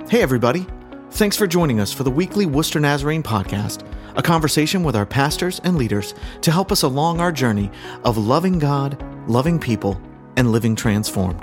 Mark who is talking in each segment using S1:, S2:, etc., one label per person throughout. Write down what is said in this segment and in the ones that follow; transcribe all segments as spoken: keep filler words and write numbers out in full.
S1: Hey everybody, thanks for joining us for the weekly Worcester Nazarene podcast, a conversation with our pastors and leaders to help us along our journey of loving God, loving people, and living transformed.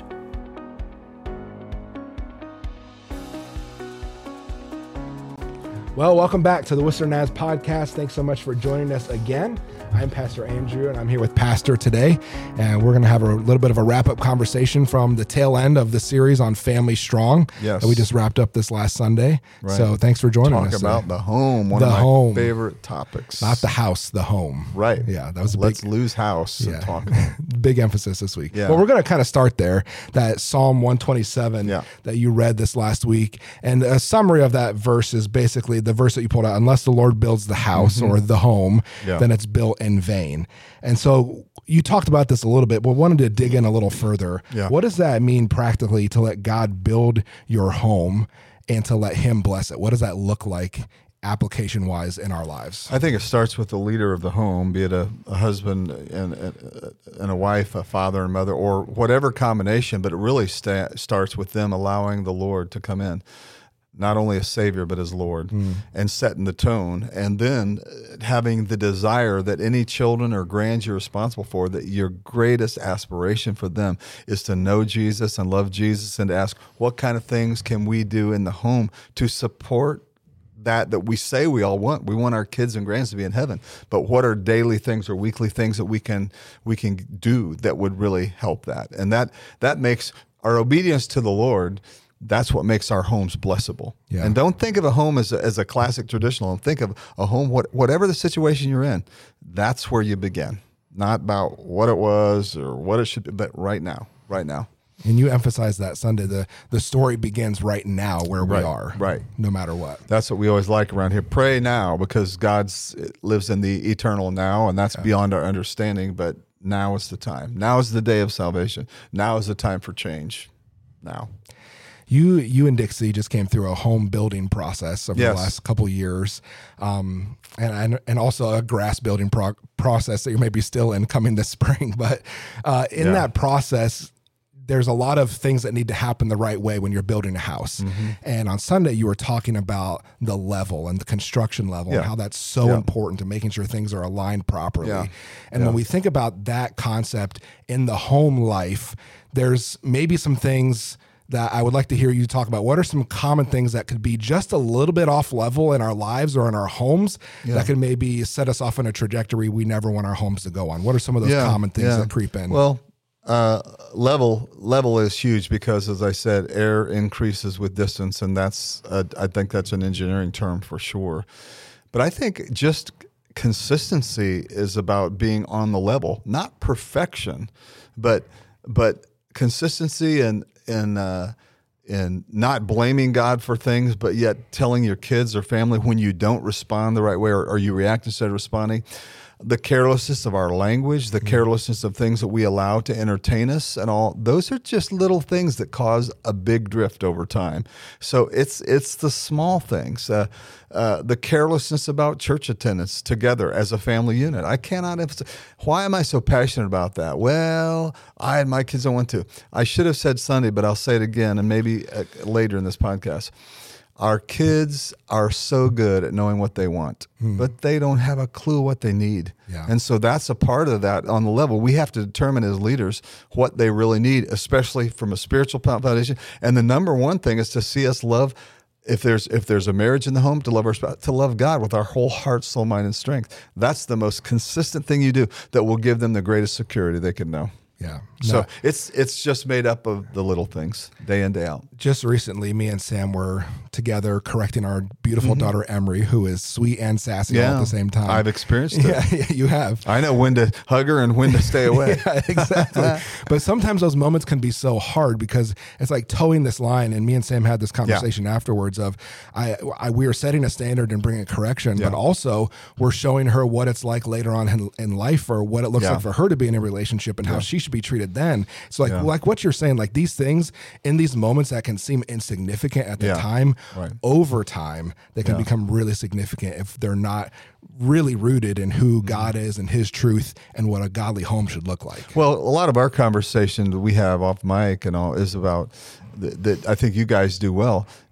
S2: Well, welcome back to the Worcester Naz podcast. Thanks so much for joining us again. I'm Pastor Andrew, and I'm here with Pastor today, and we're going to have a little bit of a wrap-up conversation from the tail end of the series on Family Strong.
S3: Yes.
S2: That we just wrapped up this last Sunday.
S3: Right.
S2: So thanks for joining
S3: Talk
S2: us.
S3: Talk about
S2: today.
S3: the home, one
S2: the
S3: of my
S2: home.
S3: favorite topics.
S2: Not the house, the home.
S3: Right.
S2: Yeah, that was a
S3: Let's
S2: big,
S3: lose house
S2: yeah,
S3: and talk about
S2: big emphasis this week.
S3: Yeah.
S2: Well, we're going to kind of start there, that Psalm one twenty-seven
S3: Yeah.
S2: that you read this last week. And a summary of that verse is basically the verse that you pulled out, unless the Lord builds the house
S3: Mm-hmm.
S2: or the home,
S3: Yeah.
S2: then it's built in vain. And so you talked about this a little bit, but wanted to dig in a little further.
S3: Yeah.
S2: What does that mean practically to let God build your home and to let him bless it? What does that look like application wise in our lives?
S3: I think it starts with the leader of the home, be it a, a husband and, and a wife, a father and mother, or whatever combination, but it really sta- starts with them allowing the Lord to come in. Not only as Savior, but as Lord, mm. and setting the tone, and then having the desire that any children or grands you're responsible for, that your greatest aspiration for them is to know Jesus and love Jesus, and to ask, what kind of things can we do in the home to support that that we say we all want? We want our kids and grands to be in heaven, but what are daily things or weekly things that we can we can do that would really help that? And that that makes our obedience to the Lord. That's what makes our homes blessable.
S2: Yeah.
S3: And don't think of a home as a, as a classic traditional. And think of a home, what, whatever the situation you're in, that's where you begin. Not about what it was or what it should be, but right now, right now.
S2: And you emphasized that Sunday, the, the story begins right now where we
S3: Right,
S2: are,
S3: right.
S2: no matter what.
S3: That's what we always like around here. Pray now, because God lives in the eternal now, and that's yeah. beyond our understanding, but now is the time. Now is the day of salvation. Now is the time for change. Now.
S2: You you and Dixie just came through a home building process over
S3: yes.
S2: the last couple of years, um, and, and and also a grass building pro- process that you're maybe still in coming this spring. But uh, in
S3: yeah.
S2: that process, there's a lot of things that need to happen the right way when you're building a house. Mm-hmm. And on Sunday, you were talking about the level and the construction level
S3: yeah.
S2: and how that's so
S3: yeah.
S2: important to making sure things are aligned properly.
S3: Yeah.
S2: And
S3: yeah.
S2: when we think about that concept in the home life, there's maybe some things that I would like to hear you talk about. What are some common things that could be just a little bit off level in our lives or in our homes yeah. that could maybe set us off on a trajectory we never want our homes to go on? What are some of those
S3: yeah,
S2: common things
S3: yeah.
S2: that creep in?
S3: Well, uh, level level is huge because, as I said, air increases with distance, and that's a, I think that's an engineering term for sure. But I think just consistency is about being on the level, not perfection, but but consistency and and uh, and not blaming God for things, but yet telling your kids or family when you don't respond the right way, or, or you react instead of responding. The carelessness of our language, the carelessness of things that we allow to entertain us and all, those are just little things that cause a big drift over time. So it's it's the small things, uh, uh, the carelessness about church attendance together as a family unit. I cannot emphasize. Why am I so passionate about that? Well, I and my kids don't want to. I should have said Sunday, but I'll say it again and maybe uh, later in this podcast. Our kids are so good at knowing what they want, hmm. but they don't have a clue what they need.
S2: Yeah.
S3: And so that's a part of that on the level. We have to determine as leaders what they really need, especially from a spiritual foundation. And the number one thing is to see us love, if there's if there's a marriage in the home, to love our spouse, to love God with our whole heart, soul, mind, and strength. That's the most consistent thing you do that will give them the greatest security they can know.
S2: Yeah.
S3: So
S2: No.
S3: it's it's just made up of the little things, day in, day out.
S2: Just recently, me and Sam were together correcting our beautiful mm-hmm. daughter, Emery, who is sweet and sassy
S3: yeah.
S2: all at the same time.
S3: I've experienced it.
S2: Yeah, yeah, you have.
S3: I know when to hug her and when to stay away.
S2: Yeah, exactly. But sometimes those moments can be so hard because it's like towing this line. And me and Sam had this conversation yeah. afterwards of I, I we are setting a standard and bringing correction, yeah. but also we're showing her what it's like later on in, in life, or what it looks
S3: yeah.
S2: like for her to be in a relationship and yeah. how she should be treated then. So like,
S3: yeah.
S2: like what you're saying, like these things in these moments that can seem insignificant at the
S3: yeah.
S2: time,
S3: right.
S2: over time, they can
S3: yeah.
S2: become really significant if they're not really rooted in who God is and his truth and what a godly home should look like.
S3: Well, a lot of our conversation that we have off mic and all is about that I think you guys do well.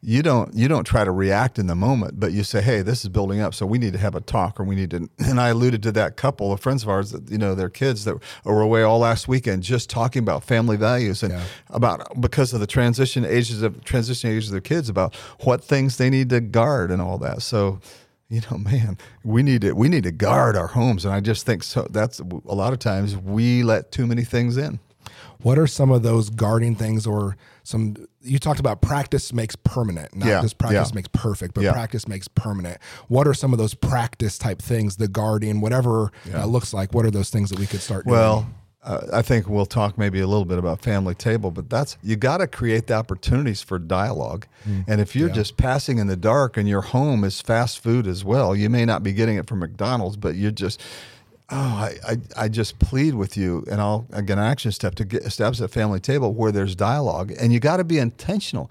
S3: you don't you don't try to react in the moment, but you say, hey, this is building up, so we need to have a talk, or we need to. And I alluded to that couple of friends of ours that, you know, their kids that were away all last weekend, just talking about family values and yeah. about, because of the transition ages of transition ages of their kids, about what things they need to guard and all that. So, you know, man, we need to we need to guard our homes, and I just think so. That's a lot of times we let too many things in.
S2: What are some of those guarding things, or some, you talked about practice makes permanent, not
S3: yeah,
S2: just practice
S3: yeah.
S2: makes perfect, but
S3: yeah.
S2: practice makes permanent. What are some of those practice type things, the guarding, whatever yeah. that looks like? What are those things that we could start doing?
S3: Well, uh, I think we'll talk maybe a little bit about family table, but that's, you got to create the opportunities for dialogue. Mm, and if you're yeah. just passing in the dark and your home is fast food as well, you may not be getting it from McDonald's, but you're just, oh, I, I, I just plead with you, and I'll, again, an action step to get, establish a family table where there's dialogue, and you got to be intentional.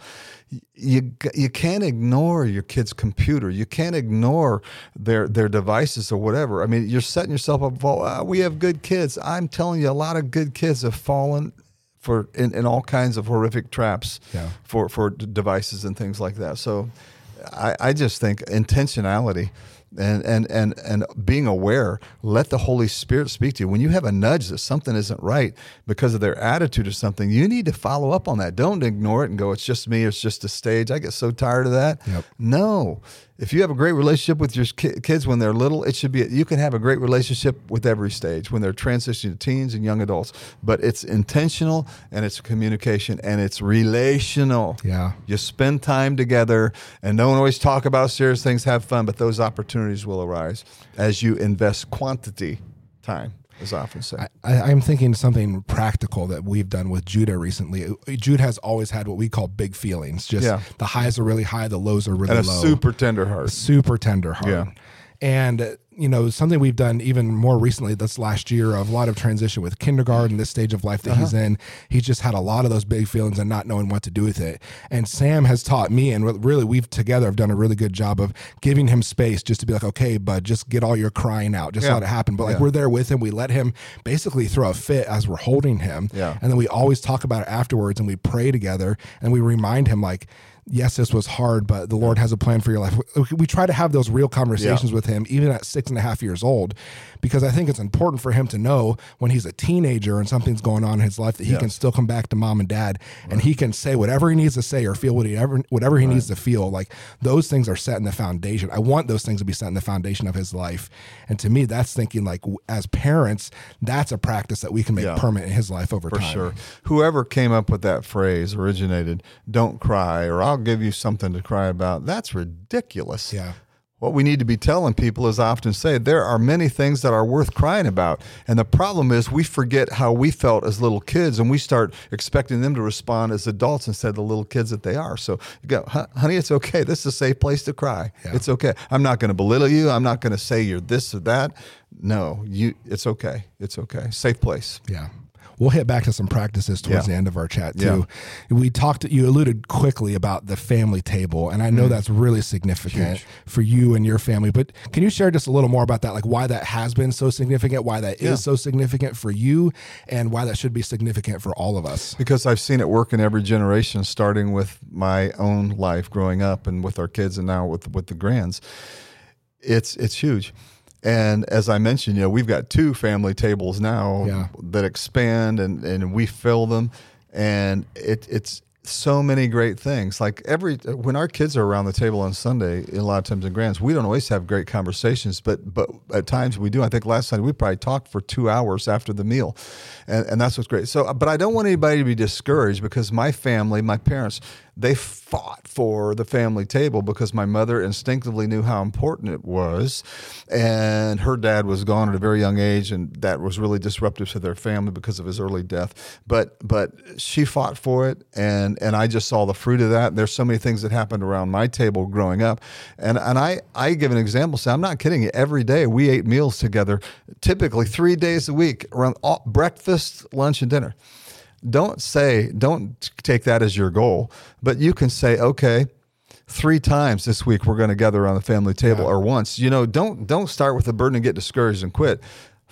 S3: You you can't ignore your kid's computer. You can't ignore their their devices or whatever. I mean, you're setting yourself up for, uh, we have good kids. I'm telling you, a lot of good kids have fallen for in, in all kinds of horrific traps yeah. for, for devices and things like that. So I, I just think intentionality and, and, and, and being aware, let the Holy Spirit speak to you. When you have a nudge that something isn't right because of their attitude or something, you need to follow up on that. Don't ignore it and go, it's just me, it's just a stage. I get so tired of that. Yep. No. If you have a great relationship with your ki- kids when they're little, it should be, you can have a great relationship with every stage when they're transitioning to teens and young adults. But it's intentional, and it's communication, and it's relational.
S2: Yeah.
S3: You spend time together, and don't always talk about serious things, have fun, but those opportunities will arise as you invest quantity time. As I often say.
S2: I, I'm thinking something practical that we've done with Judah recently. Jude has always had what we call big feelings. Just yeah. the highs are really high, the lows are really
S3: and a
S2: low.
S3: super tender heart.
S2: A super tender heart.
S3: Yeah.
S2: And, you know, something we've done even more recently this last year, of a lot of transition with kindergarten, this stage of life that uh-huh. he's in. He's just had a lot of those big feelings and not knowing what to do with it. And Sam has taught me, and really we've together have done a really good job of giving him space just to be like, okay, bud, just get all your crying out. Just yeah. let it happen. But like yeah. we're there with him. We let him basically throw a fit as we're holding him.
S3: Yeah.
S2: And then we always talk about it afterwards, and we pray together, and we remind him, like, yes, this was hard, but the Lord has a plan for your life. We try to have those real conversations yeah. with him, even at six and a half years old, because I think it's important for him to know when he's a teenager and something's going on in his life that he yes. can still come back to mom and dad right. and he can say whatever he needs to say or feel whatever, whatever he right. needs to feel. Like, those things are set in the foundation. I want those things to be set in the foundation of his life. And to me, that's thinking, like, as parents, that's a practice that we can make yeah. permanent in his life over
S3: for
S2: time.
S3: For sure. Whoever came up with that phrase originated, don't cry, or I'll give you something to cry about. That's ridiculous.
S2: Yeah.
S3: What we need to be telling people, as I often say, there are many things that are worth crying about. And the problem is we forget how we felt as little kids, and we start expecting them to respond as adults instead of the little kids that they are. So you go, honey, it's okay. This is a safe place to cry. Yeah. It's okay. I'm not going to belittle you. I'm not going to say you're this or that. No, you. It's okay. It's okay. Safe place.
S2: Yeah. We'll hit back to some practices towards
S3: yeah.
S2: the end of our chat too. Yeah. We talked, you alluded quickly about the family table, and I know mm. that's really significant Huge. For you and your family, but can you share just a little more about that? Like, why that has been so significant, why that yeah. is so significant for you, and why that should be significant for all of us?
S3: Because I've seen it work in every generation, starting with my own life growing up and with our kids, and now with, with the grands. It's, it's huge. And as I mentioned, you know, we've got two family tables now yeah. that expand, and, and we fill them, and it, it's so many great things. Like every when our kids are around the table on Sunday, a lot of times in grands, we don't always have great conversations, but but at times we do. I think last Sunday we probably talked for two hours after the meal, and and that's what's great. So, but I don't want anybody to be discouraged, because my family, my parents, they fought for the family table because my mother instinctively knew how important it was, and her dad was gone at a very young age, and that was really disruptive to their family because of his early death. But but she fought for it, and and I just saw the fruit of that. There's so many things that happened around my table growing up, and and I I give an example. So I'm not kidding you. Every day we ate meals together, typically three days a week, around all, breakfast, lunch, and dinner. Don't say, don't take that as your goal, but you can say, okay, three times this week we're going to gather around the family table, yeah. or once. You know, don't don't start with the burden and get discouraged and quit.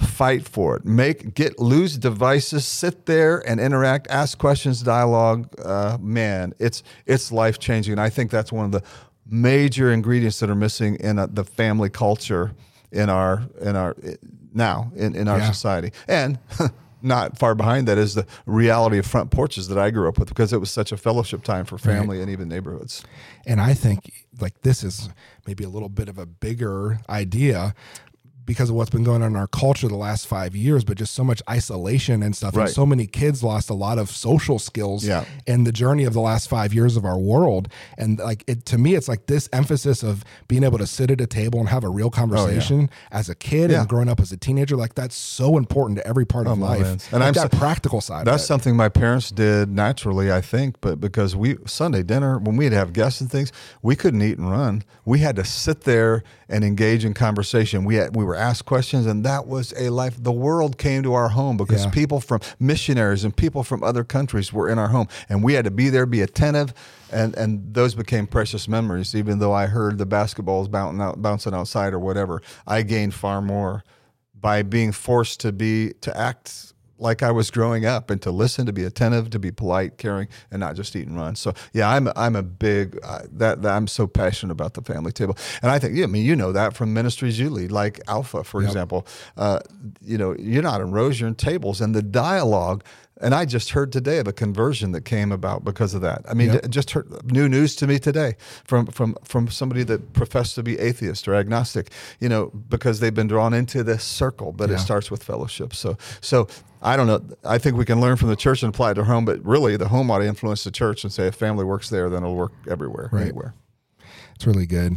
S3: fight for it. Make get lose devices, sit there and interact, ask questions, dialogue. Uh, man, it's it's life changing. And I think that's one of the major ingredients that are missing in uh, the family culture in our in our now in, in our
S2: Yeah.
S3: society. And not far behind that is the reality of front porches that I grew up with, because it was such a fellowship time for family
S2: Right.
S3: and even neighborhoods.
S2: And I think like this is maybe a little bit of a bigger idea because of what's been going on in our culture the last five years, but just so much isolation and stuff.
S3: Right.
S2: And so many kids lost a lot of social skills
S3: Yeah.
S2: in the journey of the last five years of our world. And like it, to me, it's like this emphasis of being able to sit at a table and have a real conversation as a kid
S3: Yeah.
S2: and growing up as a teenager. Like that's so important to every part of
S3: my
S2: life.
S3: lands. And
S2: Like
S3: I'm
S2: that
S3: so-
S2: practical side.
S3: That's
S2: of it.
S3: something my parents did naturally, I think, but because we Sunday dinner, when we'd have guests and things, we couldn't eat and run. We had to sit there and engage in conversation. We had, we were asked questions, and that was a life. The world came to our home because
S2: Yeah.
S3: people from missionaries and people from other countries were in our home, and we had to be there, be attentive, and and those became precious memories. Even though I heard the basketballs bouncing out, bouncing outside or whatever, I gained far more by being forced to be to act like I was growing up and to listen, to be attentive, to be polite, caring, and not just eat and run. So yeah, I'm I'm a big uh, that, that I'm so passionate about the family table, and I think yeah, I mean you know that from ministries you lead, like Alpha, for
S2: Yep.
S3: example. Uh, you know, you're not in rows, you're in tables, and the dialogue. And I just heard today of a conversion that came about because of that. I mean,
S2: Yep.
S3: it just heard new news to me today from from from somebody that professed to be atheist or agnostic. You know, because they've been drawn into this circle, but
S2: Yeah.
S3: it starts with fellowship. So so I don't know. I think we can learn from the church and apply it to home, but really the home ought to influence the church and say if family works there, then it'll work everywhere,
S2: Right.
S3: anywhere.
S2: It's really good.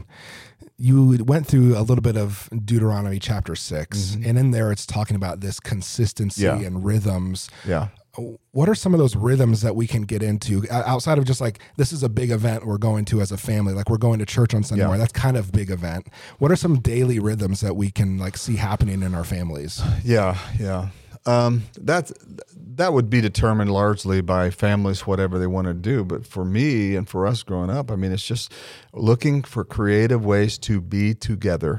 S2: You went through a little bit of Deuteronomy chapter six, and in there it's talking about this consistency
S3: Mm-hmm. Yeah.
S2: and rhythms.
S3: Yeah.
S2: What are some of those rhythms that we can get into O- outside of just like, this is a big event we're going to as a family, like we're going to church on Sunday
S3: Yeah.
S2: morning. That's kind of big event. What are some daily rhythms that we can like see happening in our families?
S3: Yeah, yeah. Um, that that would be determined largely by families, whatever they want to do. But for me and for us growing up, I mean, it's just looking for creative ways to be together.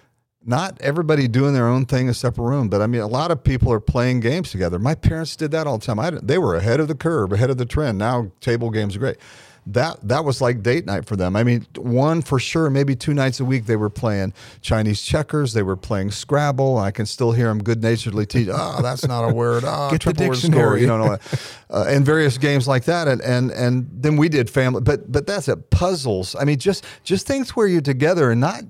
S3: Not everybody doing their own thing in a separate room, but I mean, a lot of people are playing games together. My parents did that all the time. I didn't, they were ahead of the curve, ahead of the trend. Now table games are great. That that was like date night for them. I mean, one for sure, maybe two nights a week they were playing Chinese checkers. They were playing Scrabble. I can still hear them good-naturedly teach. Oh, that's not a word. Oh,
S2: Get the
S3: triple word score.
S2: dictionary.
S3: You know, and all that. Uh, and various games like that. And and and then we did family, but but that's it. Puzzles. I mean, just just things where you're together and not.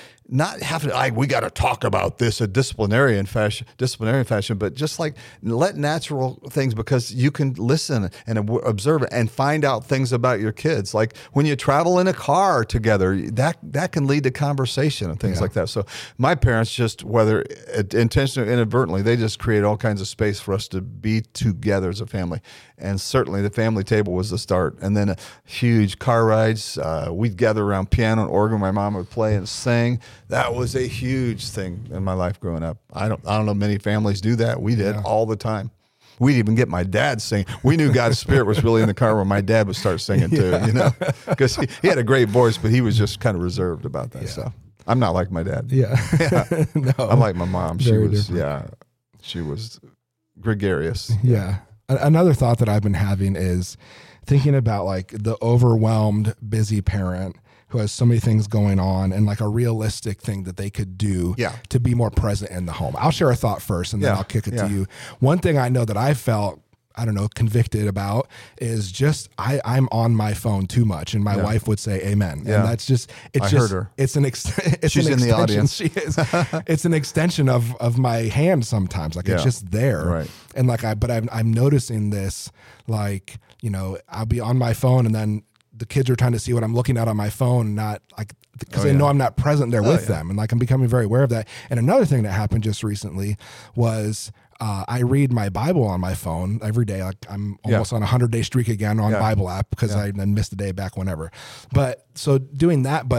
S3: Not have to, like, we got to talk about this a disciplinarian fashion, disciplinarian fashion, but just like let natural things, because you can listen and ob- observe it and find out things about your kids. Like when you travel in a car together, that that can lead to conversation and things
S2: Yeah.
S3: like that. So my parents just, whether intentionally or inadvertently, they just create all kinds of space for us to be together as a family. And certainly the family table was the start. And then uh, huge car rides. Uh, we'd gather around piano and organ. My mom would play and sing. That was a huge thing in my life growing up. I don't, I don't know many families do that. We did
S2: Yeah.
S3: all the time. We'd even get my dad singing. We knew God's Spirit was really in the car when my dad would start singing too,
S2: Yeah.
S3: you know, because he, he had a great voice, but he was just kind of reserved about that.
S2: Yeah.
S3: So I'm not like my dad.
S2: Yeah. no.
S3: I'm like my mom. She
S2: Very
S3: was,
S2: different.
S3: yeah, she was gregarious.
S2: Yeah. A- Another thought that I've been having is thinking about like the overwhelmed, busy parent who has so many things going on and like a realistic thing that they could do
S3: Yeah.
S2: to be more present in the home. I'll share a thought first and then
S3: Yeah.
S2: I'll kick it
S3: Yeah.
S2: to you. One thing I know that I felt, I don't know, convicted about is just I, I'm on my phone too much, and my
S3: Yeah.
S2: wife would say amen.
S3: Yeah.
S2: And that's just it's
S3: I
S2: just
S3: heard her.
S2: it's an ex- it's
S3: She's
S2: an
S3: in the
S2: extension.
S3: audience.
S2: She is. It's an extension of of my hand sometimes. Like it's
S3: Yeah.
S2: just there.
S3: Right.
S2: And like I but I'm I'm noticing this, like, you know, I'll be on my phone and then the kids are trying to see what I'm looking at on my phone, not like because
S3: Oh,
S2: they
S3: yeah.
S2: know I'm not present there
S3: Oh,
S2: with
S3: yeah.
S2: them. And like I'm becoming very aware of that. And another thing that happened just recently was uh, I read my Bible on my phone every day. Like I'm
S3: Yeah.
S2: almost on a hundred day streak again on
S3: Yeah.
S2: Bible app because
S3: Yeah.
S2: I then missed a day back whenever. But so doing that, but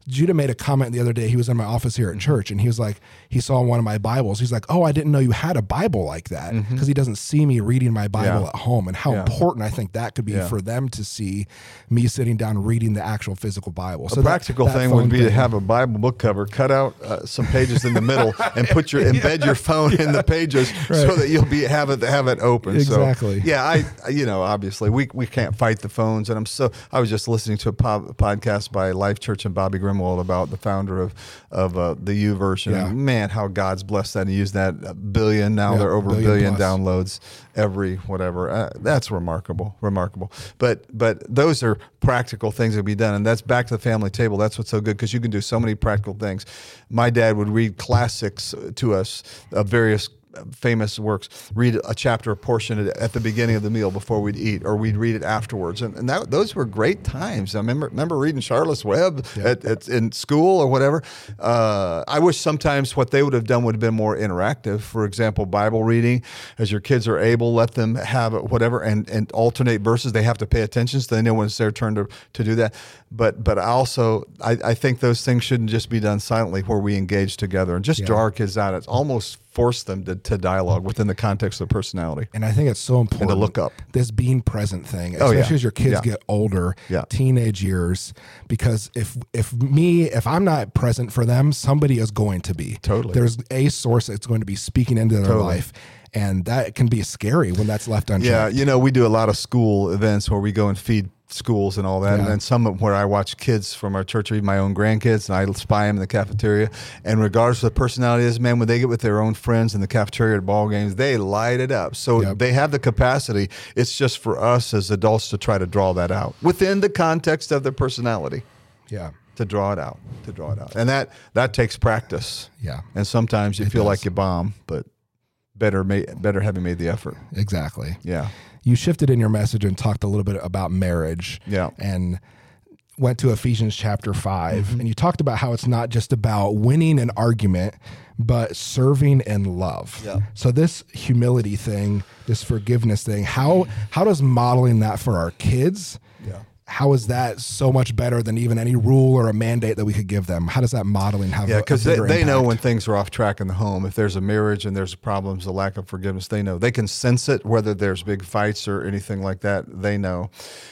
S2: Judah made a comment the other day. He was in my office here at church, and he was like, he saw one of my Bibles. He's like, oh, I didn't know you had a Bible like that, because mm-hmm. he doesn't see me reading my Bible yeah. at home, and how yeah. important I think that could be yeah. for them to see me sitting down reading the actual physical Bible. So
S3: a practical that, that thing would be thing. to have a Bible book cover, cut out uh, some pages in the middle, and put your embed your phone yeah. in the pages right. so that you'll be have it have it open.
S2: Exactly.
S3: So, yeah, I you know obviously we we can't fight the phones, and I'm so I was just listening to a po- podcast by Life Church and Bobby Grimwald about the founder of of uh, the U version. Yeah. And man, how God's blessed that and used that a billion now yeah, they're over billion a billion plus. downloads every whatever. Uh, that's remarkable, remarkable. But but those are practical things that be done, and that's back to the family table. That's what's so good, because you can do so many practical things. My dad would read classics to us of various famous works, read a chapter, a portion at the beginning of the meal before we'd eat, or we'd read it afterwards. And, and that, those were great times. I remember, remember reading Charlotte's Web yeah. at, at, in school or whatever. Uh, I wish sometimes what they would have done would have been more interactive. For example, Bible reading, as your kids are able, let them have whatever and, and alternate verses. They have to pay attention so they know when it's their turn to, to do that. But but also, I, I think those things shouldn't just be done silently, where we engage together and just yeah. draw our kids out. It's almost force them to, to dialogue within the context of personality.
S2: And I think it's so important
S3: and to look up
S2: this being present thing, especially oh, yeah. as your kids yeah. get older, yeah. teenage years, because if if me, if I'm not present for them, somebody is going to be.
S3: Totally.
S2: There's a source that's going to be speaking into their
S3: totally.
S2: life. And that can be scary when that's left unchecked.
S3: Yeah, you know, we do a lot of school events where we go and feed schools and all that, yeah. and then some of where I watch kids from our church, or even my own grandkids, and I spy them in the cafeteria. And regardless of the personality is, man, when they get with their own friends in the cafeteria at ball games, they light it up. So yep. they have the capacity. It's just for us as adults to try to draw that out within the context of their personality.
S2: Yeah.
S3: To draw it out, to draw it out. And that that takes practice.
S2: Yeah.
S3: And sometimes you it feel does. like you bomb, but better ma- better having made the effort.
S2: Exactly.
S3: Yeah.
S2: You shifted in your message and talked a little bit about marriage.
S3: Yeah.
S2: And went to Ephesians chapter five.
S3: Mm-hmm.
S2: And you talked about how it's not just about winning an argument, but serving in love.
S3: Yeah.
S2: So this humility thing, this forgiveness thing, how how does modeling that for our kids?
S3: Yeah.
S2: How is that so much better than even any rule or a mandate that we could give them? How does that modeling have
S3: yeah,
S2: a,
S3: because
S2: a
S3: they,
S2: bigger
S3: they know
S2: impact?
S3: when things are off track in the home. If there's a marriage and there's problems, a lack of forgiveness, they know. They can sense it, whether there's big fights or anything like that, they know.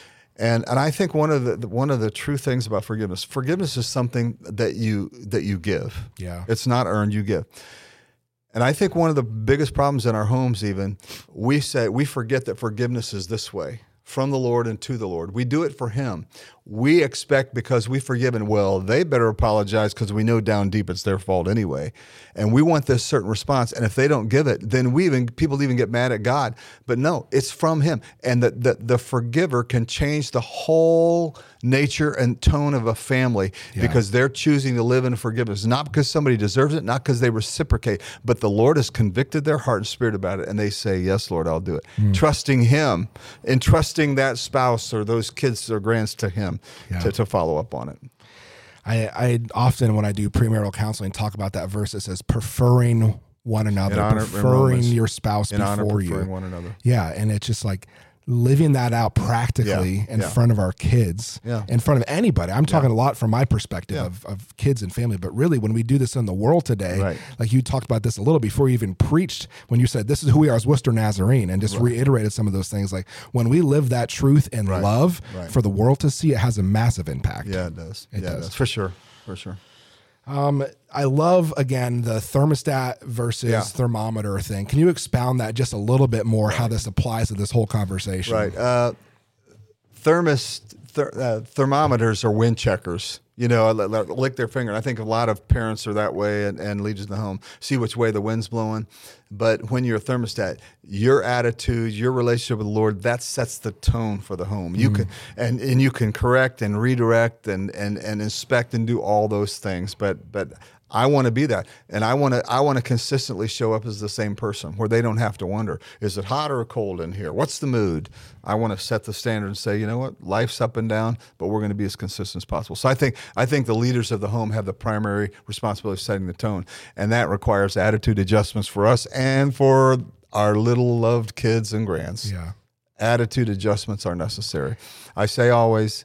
S3: And and I think one of the one of the true things about forgiveness, forgiveness is something that you that you give.
S2: Yeah.
S3: It's not earned, you give. And I think one of the biggest problems in our homes, even, we say we forget that forgiveness is this way. From the Lord and to the Lord. We do it for Him. We expect, because we've forgiven, well, they better apologize, because we know down deep it's their fault anyway. And we want this certain response. And if they don't give it, then we even people even get mad at God. But no, it's from Him. And the, the, the forgiver can change the whole nature and tone of a family yeah. because they're choosing to live in forgiveness. Not because somebody deserves it, not because they reciprocate, but the Lord has convicted their heart and spirit about it. And they say, yes, Lord, I'll do it. Mm. Trusting Him and trusting that spouse or those kids or grands to Him. Yeah. To, to follow up on it.
S2: I, I often, when I do premarital counseling, talk about that verse that says preferring one another,
S3: honor,
S2: preferring your spouse
S3: in
S2: before
S3: honor, preferring
S2: you.
S3: one another.
S2: Yeah, and it's just like living that out practically
S3: yeah,
S2: in
S3: yeah.
S2: front of our kids,
S3: yeah.
S2: in front of anybody. I'm talking
S3: yeah.
S2: a lot from my perspective
S3: yeah.
S2: of, of kids and family, but really when we do this in the world today,
S3: right.
S2: like you talked about this a little before you even preached, when you said this is who we are as Worcester Nazarene, and just right. reiterated some of those things. Like when we live that truth and
S3: right.
S2: love
S3: right.
S2: for the world to see, it has a massive impact.
S3: Yeah, it does.
S2: It
S3: yeah,
S2: does.
S3: It does. For sure. For sure.
S2: Um, I love, again, the thermostat versus
S3: yeah.
S2: thermometer thing. Can you expound that just a little bit more, how this applies to this whole conversation?
S3: Right. Uh, thermos, ther, uh, thermometers are wind checkers. You know, lick their finger. And I think a lot of parents are that way, and, and leaders in the home see which way the wind's blowing. But when you're a thermostat, your attitude, your relationship with the Lord, that sets the tone for the home. You mm. can and, and you can correct and redirect and, and, and inspect and do all those things. But but I want to be that, and I want to I want to consistently show up as the same person, where they don't have to wonder, is it hot or cold in here? What's the mood? I want to set the standard and say, you know what, life's up and down, but we're going to be as consistent as possible. So I think I think the leaders of the home have the primary responsibility of setting the tone, and that requires attitude adjustments for us and for our little loved kids and grands.
S2: Yeah,
S3: attitude adjustments are necessary. I say always,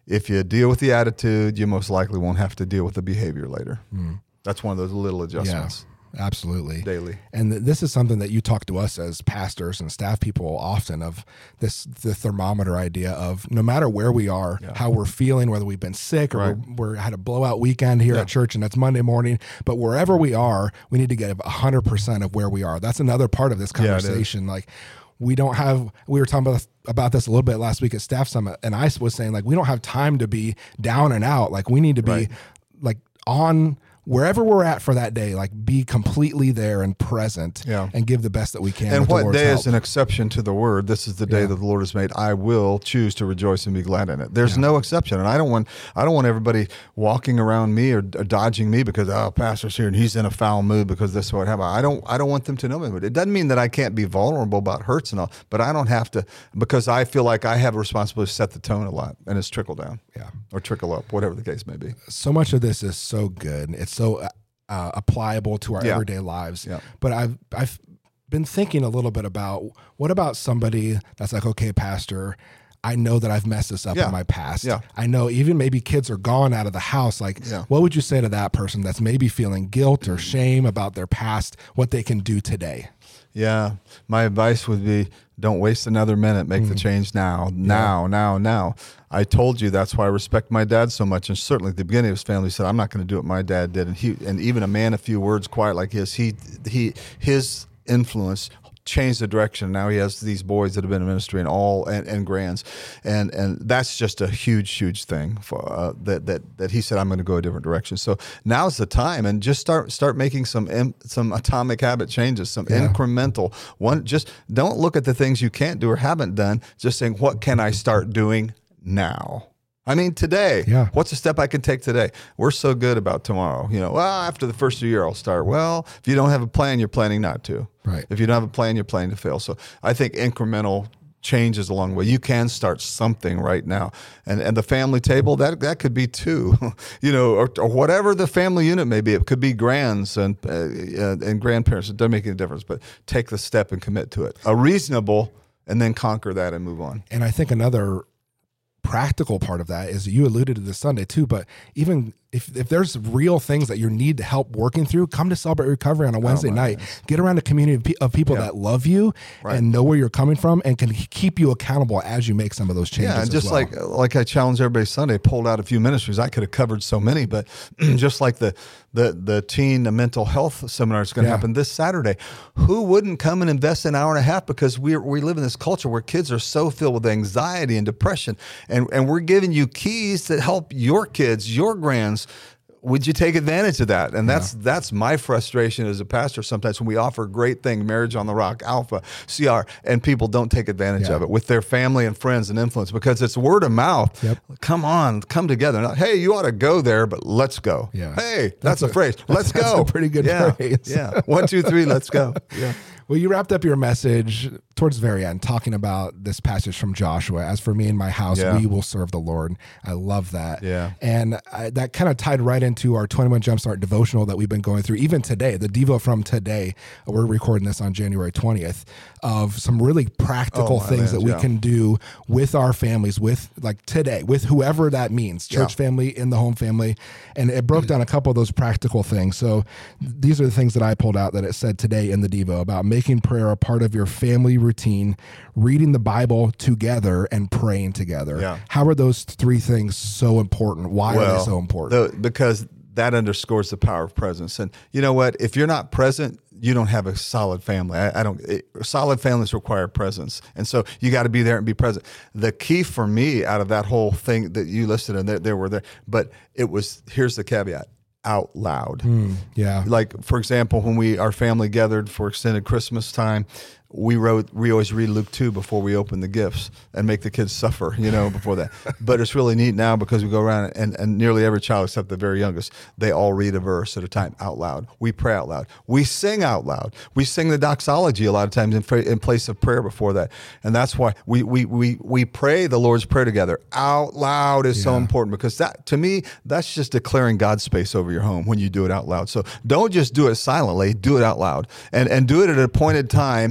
S3: if you deal with the attitude, you most likely won't have to deal with the behavior later.
S2: Mm.
S3: That's one of those little adjustments.
S2: Yeah, absolutely.
S3: Daily.
S2: And th- this is something that you talk to us as pastors and staff people often of this, the thermometer idea of no matter where we are, yeah. how we're feeling, whether we've been sick or right. we're, we're had a blowout weekend here yeah. at church and that's Monday morning, but wherever we are, we need to get a hundred percent of where we are. That's another part of this conversation. Yeah, like we don't have, we were talking about, about this a little bit last week at Staff Summit. And I was saying like, we don't have time to be down and out. Like we need to be right. like on wherever we're at for that day, like be completely there and present
S3: yeah.
S2: and give the best that we can.
S3: And
S2: with
S3: what
S2: the Lord's
S3: day
S2: help.
S3: is an exception to the word? This is the day yeah. that the Lord has made. I will choose to rejoice and be glad in it. There's yeah. no exception. And I don't want, I don't want everybody walking around me or, or dodging me because, oh, pastor's here and he's in a foul mood because this is what happened. I don't, I don't want them to know me. It doesn't mean that I can't be vulnerable about hurts and all, but I don't have to, because I feel like I have a responsibility to set the tone a lot and it's trickle down
S2: yeah.
S3: or trickle up, whatever the case may be.
S2: So much of this is so good. It's so Uh, applicable to our
S3: yeah.
S2: everyday lives.
S3: Yeah.
S2: But I've I've been thinking a little bit about what about somebody that's like, okay, pastor, I know that I've messed this up
S3: yeah.
S2: in my past.
S3: Yeah.
S2: I know even maybe kids are gone out of the house. Like,
S3: yeah.
S2: what would you say to that person that's maybe feeling guilt or shame about their past, what they can do today?
S3: Yeah. My advice would be don't waste another minute. Make mm. the change now, now, yeah. now, now. I told you that's why I respect my dad so much. And certainly at the beginning of his family, he said, I'm not going to do what my dad did. And he, and even a man, a few words quiet like his, he, he, his influence changed the direction. Now he has these boys that have been in ministry and all and, and grands, and and that's just a huge, huge thing for uh, that that that he said I'm going to go a different direction. So now's the time, and just start start making some im, some atomic habit changes, some yeah. incremental one. Just don't look at the things you can't do or haven't done. Just saying, what can I start doing now? I mean, today,
S2: yeah.
S3: what's a step I can take today? We're so good about tomorrow. You know, well, after the first year, I'll start. Well, if you don't have a plan, you're planning not to.
S2: Right.
S3: If you don't have a plan, you're planning to fail. So I think incremental changes along the way. You can start something right now. And and the family table, that that could be two, you know, or, or whatever the family unit may be. It could be grands and, uh, and grandparents. It doesn't make any difference, but take the step and commit to it. A reasonable, and then conquer that and move on.
S2: And I think another practical part of that is you alluded to this Sunday too, but even if, if there's real things that you need help working through, come to Celebrate Recovery on a Wednesday oh night. Goodness. Get around a community of, pe- of people yeah. that love you right. and know where you're coming from and can keep you accountable as you make some of those changes.
S3: Yeah, and just
S2: as well.
S3: like like I challenge everybody Sunday, pulled out a few ministries. I could have covered so many, but just like the the the teen the mental health seminar is going to yeah. happen this Saturday. Who wouldn't come and invest an hour and a half, because we we live in this culture where kids are so filled with anxiety and depression, and and we're giving you keys that help your kids, your grands. Would you take advantage of that? And that's yeah. that's my frustration as a pastor sometimes when we offer great thing, Marriage on the Rock, Alpha, C R, and people don't take advantage
S2: yeah.
S3: of it with their family and friends and influence, because it's word of mouth.
S2: Yep.
S3: Come on, come together. Not, hey, you ought to go there, but let's go.
S2: Yeah.
S3: Hey, that's, that's a, a phrase. Let's
S2: that's
S3: go.
S2: That's a pretty good
S3: yeah.
S2: phrase.
S3: yeah. One, two, three, let's go. Yeah.
S2: Well, you wrapped up your message towards the very end talking about this passage from Joshua. As for me and my house,
S3: yeah.
S2: we will serve the Lord. I love that.
S3: Yeah.
S2: And I, that kind of tied right into our twenty-one Jumpstart devotional that we've been going through. Even today, the Devo from today, we're recording this on January twentieth, of some really practical
S3: oh,
S2: things
S3: man,
S2: that we
S3: yeah.
S2: can do with our families, with like today, with whoever that means, church
S3: yeah.
S2: family, in the home family. And it broke down a couple of those practical things. So these are the things that I pulled out that it said today in the Devo about making prayer a part of your family routine, reading the Bible together, and praying together.
S3: Yeah.
S2: How are those three things so important? Why
S3: well,
S2: are they so important?
S3: The, because that underscores the power of presence. And you know what? If you're not present, you don't have a solid family. I, I don't. It, solid families require presence, and so you got to be there and be present. The key for me out of that whole thing that you listed, and there, there were there, but it was. Here's the caveat: out loud.
S2: Mm, yeah.
S3: Like for example, when we our family gathered for extended Christmas time, we wrote. We always read Luke two before we open the gifts and make the kids suffer, you know, before that. But it's really neat now because we go around and, and nearly every child except the very youngest, they all read a verse at a time out loud. We pray out loud. We sing out loud. We sing the doxology a lot of times in, in place of prayer before that. And that's why we we we we pray the Lord's Prayer together. Out loud is yeah. so important, because that, to me, that's just declaring God's space over your home when you do it out loud. So don't just do it silently, do it out loud. And and do it at an appointed time.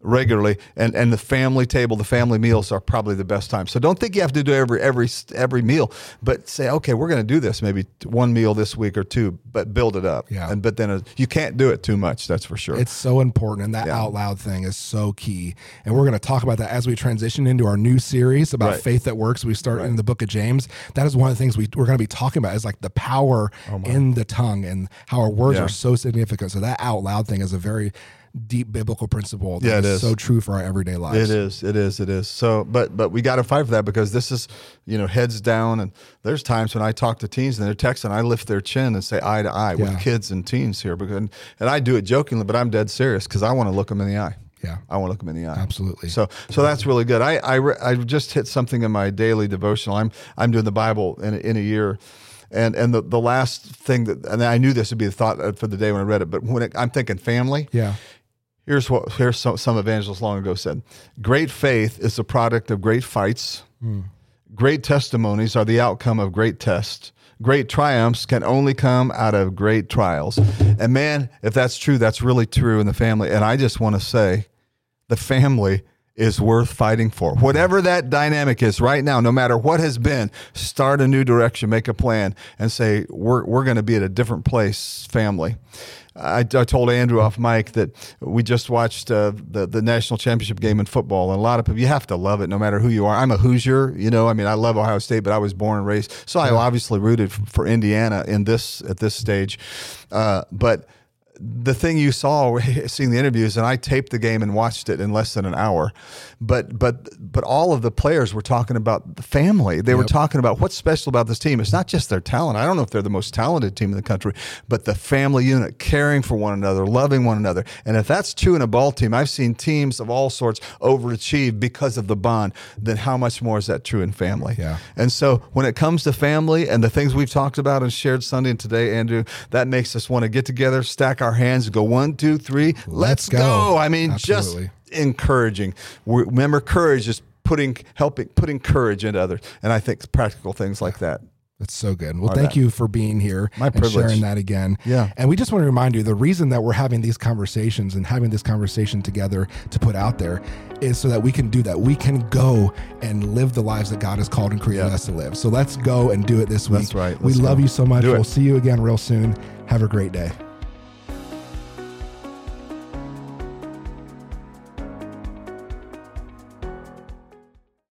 S3: regularly, and and the family table, the family meals are probably the best time. So don't think you have to do every every every meal, but say, okay, we're going to do this maybe one meal this week or two, but build it up.
S2: Yeah.
S3: And but then uh, you can't do it too much. That's for sure.
S2: It's so important, and that
S3: Yeah.
S2: out loud thing is so key. And we're going to talk about that as we transition into our new series about
S3: Right.
S2: faith that works. We start in the book of James. That is one of the things we, we're going to be talking about is like the power in the tongue and how our words
S3: Yeah.
S2: are so significant. So that out loud thing is a very deep biblical principle that
S3: Yeah, it
S2: is
S3: is.
S2: so true for our everyday lives.
S3: It is, it is, it is. So, but but we got to fight for that, because this is, you know, heads down. And there's times when I talk to teens and they're texting, I lift their chin and say eye to eye
S2: Yeah.
S3: with kids and teens here, because and, and I do it jokingly, but I'm dead serious because I want to look them in the eye.
S2: Yeah.
S3: I want to look them in the eye.
S2: Absolutely.
S3: So, so that's really good. I I, re- I just hit something in my daily devotional. I'm I'm doing the Bible in a, in a year. And and the, the last thing that, and I knew this would be the thought for the day when I read it, but when it, I'm thinking family.
S2: Yeah.
S3: Here's what here's some, some evangelists long ago said: great faith is the product of great fights.
S2: Mm.
S3: Great testimonies are the outcome of great tests. Great triumphs can only come out of great trials. And man, if that's true, that's really true in the family. And I just want to say, the family is worth fighting for. Whatever that dynamic is right now, no matter what has been, start a new direction, make a plan, and say, we're we're going to be at a different place, family. I, I told Andrew off mic that we just watched uh, the the national championship game in football, and a lot of people, you have to love it no matter who you are. I'm a Hoosier, you know. I mean, I love Ohio State, but I was born and raised, so I obviously rooted for Indiana in this at this stage. Uh, but the thing you saw, seeing the interviews, and I taped the game and watched it in less than an hour, but but but all of the players were talking about the family. They were
S2: Yep.
S3: talking about what's special about this team. It's not just their talent. I don't know if they're the most talented team in the country, but the family unit, caring for one another, loving one another. And if that's true in a ball team, I've seen teams of all sorts overachieve because of the bond. Then how much more is that true in family?
S2: Yeah.
S3: And so when it comes to family and the things we've talked about and shared Sunday and today, Andrew, that makes us want to get together, stack our hands, go one, two, three, let's,
S2: Let's go.
S3: go. I mean,
S2: Absolutely.
S3: just encouraging. We, remember, courage is putting, helping, putting courage into others. And I think practical things like that.
S2: That's so good. Well,
S3: Are
S2: thank
S3: that.
S2: you for being here
S3: My
S2: and
S3: privilege.
S2: sharing that again.
S3: Yeah.
S2: And we just want to remind you, the reason that we're having these conversations and having this conversation together to put out there is so that we can do that. We can go and live the lives that God has called and created
S3: Yeah.
S2: us to live. So let's go and do it this week.
S3: That's right.
S2: We
S3: Let's
S2: love
S3: go.
S2: you so much.
S3: Do it.
S2: We'll see you again real soon. Have a great day.